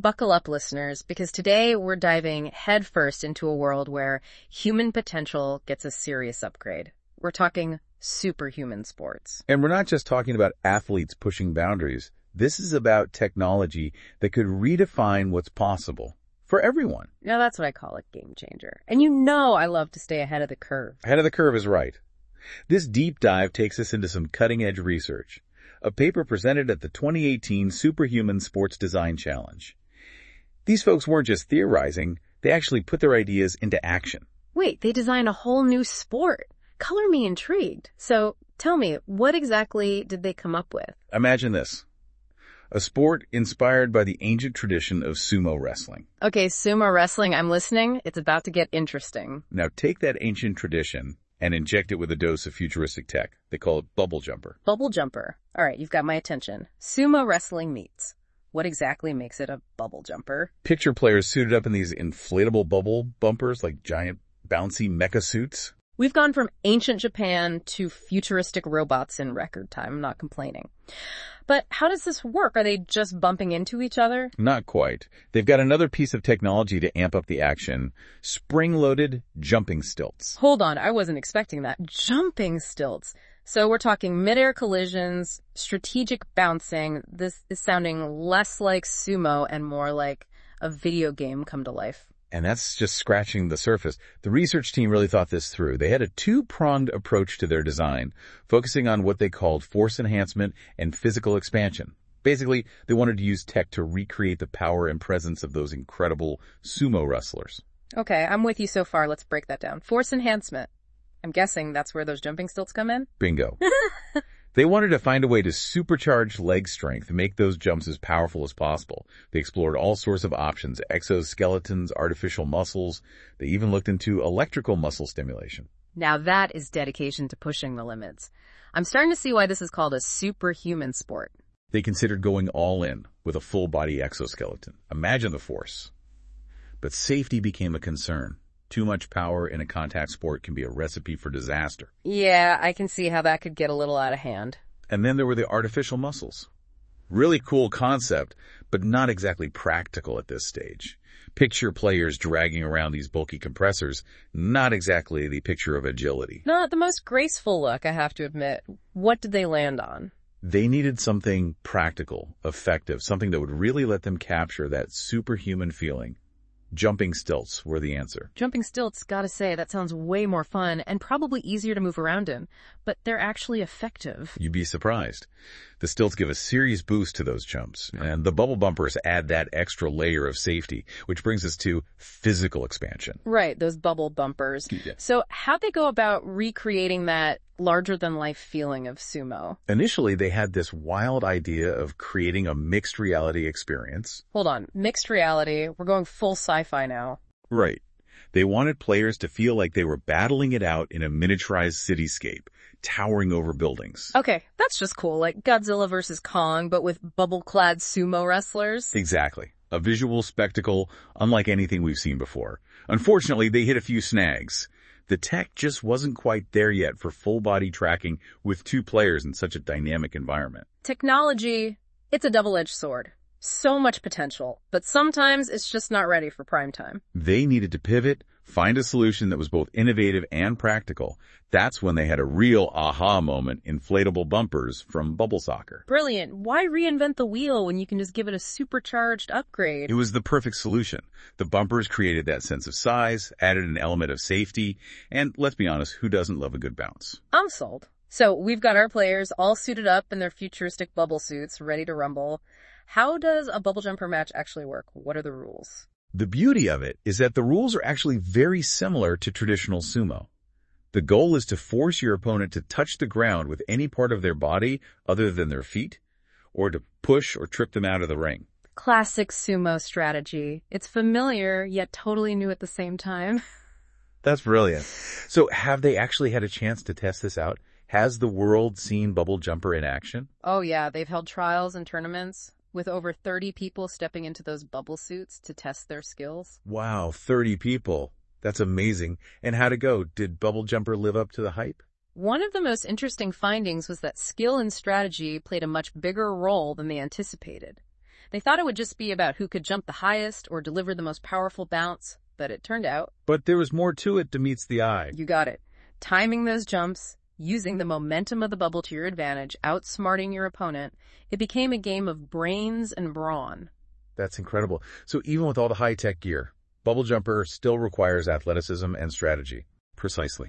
Buckle up, listeners, because today we're diving headfirst into a world where human potential gets a serious upgrade. We're talking superhuman sports. And we're not just talking about athletes pushing boundaries. This is about technology that could redefine what's possible for everyone. Now, that's what I call a game changer. And you know I love to stay ahead of the curve. Ahead of the curve is right. This deep dive takes us into some cutting-edge research. A paper presented at the 2018 Superhuman Sports Design Challenge. These folks weren't just theorizing, they actually put their ideas into action. Wait, they designed a whole new sport. Color me intrigued. So tell me, what exactly did they come up with? Imagine this. A sport inspired by the ancient tradition of sumo wrestling. Okay, sumo wrestling, I'm listening. It's about to get interesting. Now take that ancient tradition and inject it with a dose of futuristic tech. They call it bubble jumper. Bubble jumper. All right, you've got my attention. Sumo wrestling meets. What exactly makes it a bubble jumper? Picture players suited up in these inflatable bubble bumpers like giant bouncy mecha suits. We've gone from ancient Japan to futuristic robots in record time. I'm not complaining. But how does this work? Are they just bumping into each other? Not quite. They've got another piece of technology to amp up the action. Spring-loaded jumping stilts. Hold on, I wasn't expecting that. Jumping stilts. So we're talking mid-air collisions, strategic bouncing. This is sounding less like sumo and more like a video game come to life. And that's just scratching the surface. The research team really thought this through. They had a two-pronged approach to their design, focusing on what they called force enhancement and physical expansion. Basically, they wanted to use tech to recreate the power and presence of those incredible sumo wrestlers. Okay, I'm with you so far. Let's break that down. Force enhancement. I'm guessing that's where those jumping stilts come in? Bingo. They wanted to find a way to supercharge leg strength and make those jumps as powerful as possible. They explored all sorts of options, exoskeletons, artificial muscles. They even looked into electrical muscle stimulation. Now that is dedication to pushing the limits. I'm starting to see why this is called a superhuman sport. They considered going all in with a full-body exoskeleton. Imagine the force. But safety became a concern. Too much power in a contact sport can be a recipe for disaster. Yeah, I can see how that could get a little out of hand. And then there were the artificial muscles. Really cool concept, but not exactly practical at this stage. Picture players dragging around these bulky compressors, not exactly the picture of agility. Not the most graceful look, I have to admit. What did they land on? They needed something practical, effective, something that would really let them capture that superhuman feeling. Jumping stilts were the answer. Jumping stilts, gotta say, that sounds way more fun and probably easier to move around in. But they're actually effective. You'd be surprised. The stilts give a serious boost to those jumps, and the bubble bumpers add that extra layer of safety, which brings us to physical expansion. Right, those bubble bumpers. Yeah. So how'd they go about recreating that larger-than-life feeling of sumo? Initially, they had this wild idea of creating a mixed reality experience. Hold on, mixed reality. We're going full sci-fi now. Right. They wanted players to feel like they were battling it out in a miniaturized cityscape, towering over buildings. Okay, that's just cool, like Godzilla versus Kong, but with bubble-clad sumo wrestlers. Exactly. A visual spectacle unlike anything we've seen before. Unfortunately, they hit a few snags. The tech just wasn't quite there yet for full-body tracking with two players in such a dynamic environment. Technology, it's a double-edged sword. So much potential, but sometimes it's just not ready for prime time. They needed to pivot, find a solution that was both innovative and practical. That's when they had a real aha moment, inflatable bumpers from Bubble Soccer. Brilliant. Why reinvent the wheel when you can just give it a supercharged upgrade? It was the perfect solution. The bumpers created that sense of size, added an element of safety, and let's be honest, who doesn't love a good bounce? I'm sold. So we've got our players all suited up in their futuristic bubble suits, ready to rumble. How does a bubble jumper match actually work? What are the rules? The beauty of it is that the rules are actually very similar to traditional sumo. The goal is to force your opponent to touch the ground with any part of their body other than their feet, or to push or trip them out of the ring. Classic sumo strategy. It's familiar, yet totally new at the same time. That's brilliant. So have they actually had a chance to test this out? Has the world seen Bubble Jumper in action? Oh yeah, they've held trials and tournaments with over 30 people stepping into those bubble suits to test their skills. Wow, 30 people. That's amazing. And how'd it go? Did Bubble Jumper live up to the hype? One of the most interesting findings was that skill and strategy played a much bigger role than they anticipated. They thought it would just be about who could jump the highest or deliver the most powerful bounce, but it turned out... But there was more to it than meets the eye. You got it. Timing those jumps, using the momentum of the bubble to your advantage, outsmarting your opponent, it became a game of brains and brawn. That's incredible. So even with all the high-tech gear, bubble jumper still requires athleticism and strategy. Precisely.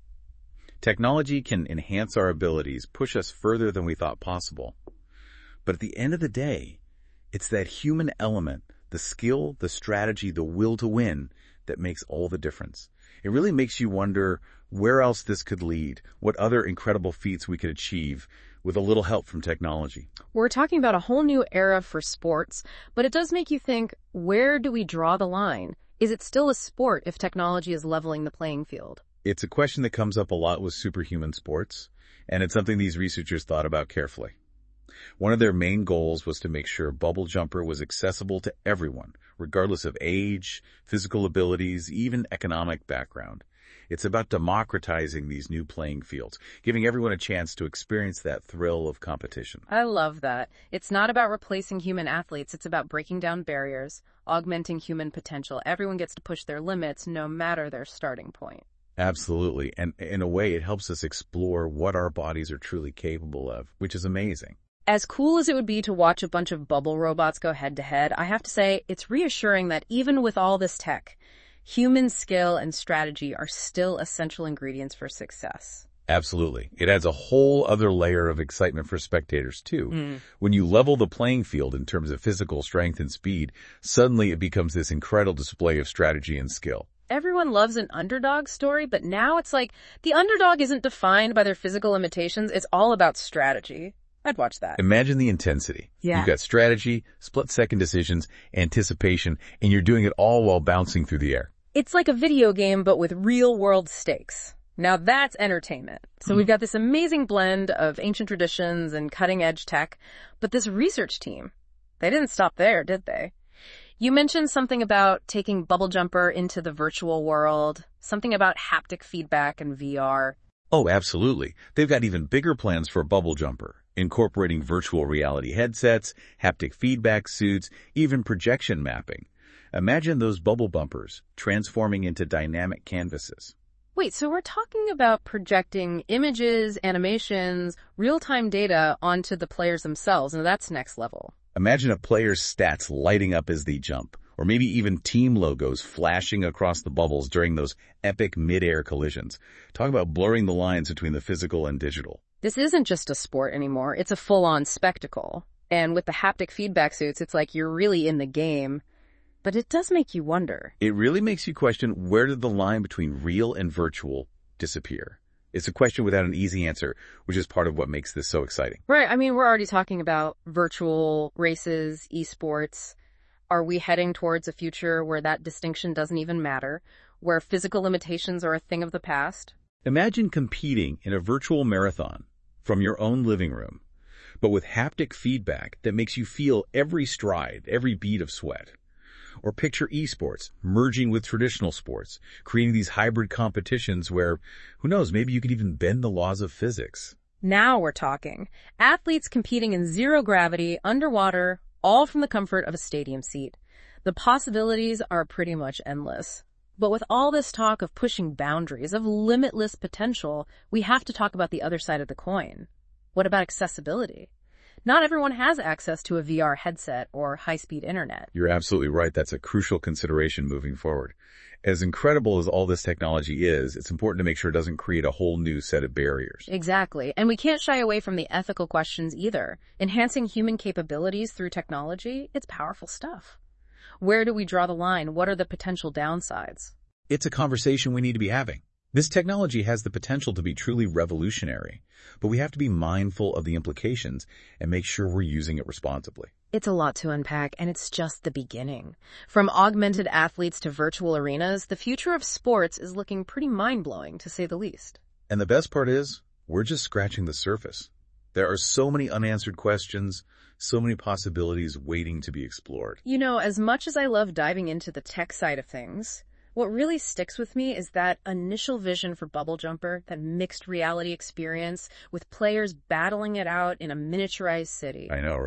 Technology can enhance our abilities, push us further than we thought possible. But at the end of the day, it's that human element, the skill, the strategy, the will to win, that makes all the difference. It really makes you wonder where else this could lead, what other incredible feats we could achieve with a little help from technology. We're talking about a whole new era for sports, but it does make you think, where do we draw the line? Is it still a sport if technology is leveling the playing field? It's a question that comes up a lot with superhuman sports, and it's something these researchers thought about carefully. One of their main goals was to make sure Bubble Jumper was accessible to everyone, regardless of age, physical abilities, even economic background. It's about democratizing these new playing fields, giving everyone a chance to experience that thrill of competition. I love that. It's not about replacing human athletes. It's about breaking down barriers, augmenting human potential. Everyone gets to push their limits, no matter their starting point. Absolutely. And in a way, it helps us explore what our bodies are truly capable of, which is amazing. As cool as it would be to watch a bunch of bubble robots go head-to-head, I have to say it's reassuring that even with all this tech, human skill and strategy are still essential ingredients for success. Absolutely. It adds a whole other layer of excitement for spectators, too. When you level the playing field in terms of physical strength and speed, suddenly it becomes this incredible display of strategy and skill. Everyone loves an underdog story, but now it's like the underdog isn't defined by their physical limitations. It's all about strategy. I'd watch that. Imagine the intensity. Yeah. You've got strategy, split-second decisions, anticipation, and you're doing it all while bouncing through the air. It's like a video game, but with real-world stakes. Now that's entertainment. So we've got this amazing blend of ancient traditions and cutting-edge tech, but this research team, they didn't stop there, did they? You mentioned something about taking Bubble Jumper into the virtual world, something about haptic feedback and VR. Oh, absolutely. They've got even bigger plans for Bubble Jumper, incorporating virtual reality headsets, haptic feedback suits, even projection mapping. Imagine those bubble bumpers transforming into dynamic canvases. Wait, so we're talking about projecting images, animations, real-time data onto the players themselves, and that's next level. Imagine a player's stats lighting up as they jump, or maybe even team logos flashing across the bubbles during those epic mid-air collisions. Talk about blurring the lines between the physical and digital. This isn't just a sport anymore, it's a full-on spectacle. And with the haptic feedback suits, it's like you're really in the game. But it does make you wonder. It really makes you question, where did the line between real and virtual disappear? It's a question without an easy answer, which is part of what makes this so exciting. Right, I mean, we're already talking about virtual races, esports. Are we heading towards a future where that distinction doesn't even matter, where physical limitations are a thing of the past? Imagine competing in a virtual marathon from your own living room, but with haptic feedback that makes you feel every stride, every bead of sweat. Or picture esports merging with traditional sports, creating these hybrid competitions where, who knows, maybe you could even bend the laws of physics. Now we're talking. Athletes competing in zero gravity, underwater, all from the comfort of a stadium seat. The possibilities are pretty much endless. But with all this talk of pushing boundaries, of limitless potential, we have to talk about the other side of the coin. What about accessibility? Not everyone has access to a VR headset or high-speed internet. You're absolutely right. That's a crucial consideration moving forward. As incredible as all this technology is, it's important to make sure it doesn't create a whole new set of barriers. Exactly. And we can't shy away from the ethical questions either. Enhancing human capabilities through technology, it's powerful stuff. Where do we draw the line? What are the potential downsides? It's a conversation we need to be having. This technology has the potential to be truly revolutionary, but we have to be mindful of the implications and make sure we're using it responsibly. It's a lot to unpack, and it's just the beginning. From augmented athletes to virtual arenas, the future of sports is looking pretty mind-blowing, to say the least. And the best part is, we're just scratching the surface. There are so many unanswered questions, so many possibilities waiting to be explored. You know, as much as I love diving into the tech side of things, what really sticks with me is that initial vision for Bubble Jumper, that mixed reality experience with players battling it out in a miniaturized city. I know, right?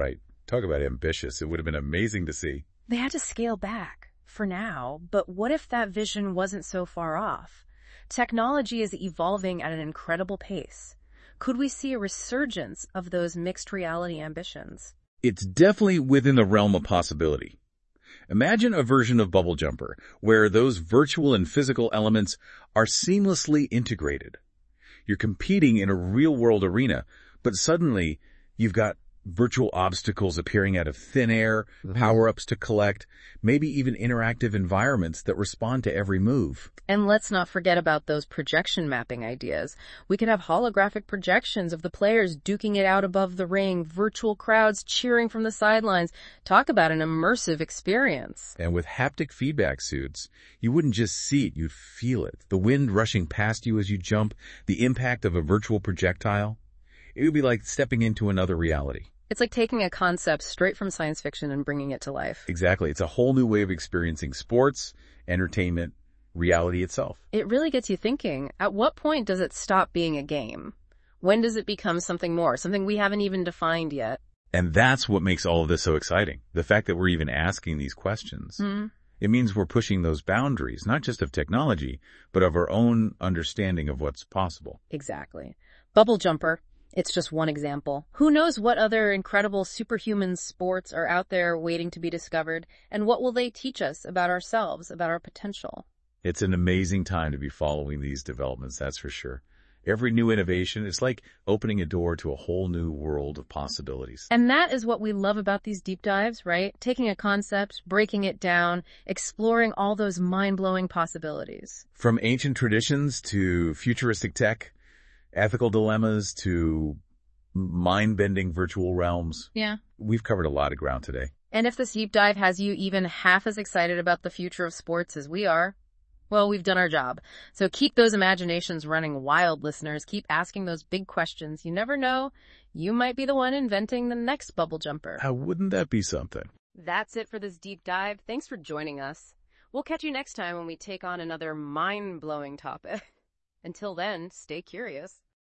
Talk about ambitious. It would have been amazing to see. They had to scale back for now, but what if that vision wasn't so far off? Technology is evolving at an incredible pace. Could we see a resurgence of those mixed reality ambitions? It's definitely within the realm of possibility. Imagine a version of Bubble Jumper where those virtual and physical elements are seamlessly integrated. You're competing in a real-world arena, but suddenly you've got virtual obstacles appearing out of thin air, power-ups to collect, maybe even interactive environments that respond to every move. And let's not forget about those projection mapping ideas. We could have holographic projections of the players duking it out above the ring, virtual crowds cheering from the sidelines. Talk about an immersive experience. And with haptic feedback suits, you wouldn't just see it, you'd feel it. The wind rushing past you as you jump, the impact of a virtual projectile. It would be like stepping into another reality. It's like taking a concept straight from science fiction and bringing it to life. Exactly. It's a whole new way of experiencing sports, entertainment, reality itself. It really gets you thinking, at what point does it stop being a game? When does it become something more, something we haven't even defined yet? And that's what makes all of this so exciting. The fact that we're even asking these questions. It means we're pushing those boundaries, not just of technology, but of our own understanding of what's possible. Exactly. Bubble Jumper. It's just one example. Who knows what other incredible superhuman sports are out there waiting to be discovered, and what will they teach us about ourselves, about our potential? It's an amazing time to be following these developments, that's for sure. Every new innovation is like opening a door to a whole new world of possibilities. And that is what we love about these deep dives, right? Taking a concept, breaking it down, exploring all those mind-blowing possibilities. From ancient traditions to futuristic tech, ethical dilemmas to mind-bending virtual realms. Yeah. We've covered a lot of ground today. And if this deep dive has you even half as excited about the future of sports as we are, well, we've done our job. So keep those imaginations running wild, listeners. Keep asking those big questions. You never know. You might be the one inventing the next bubble jumper. Wouldn't that be something? That's it for this deep dive. Thanks for joining us. We'll catch you next time when we take on another mind-blowing topic. Until then, stay curious.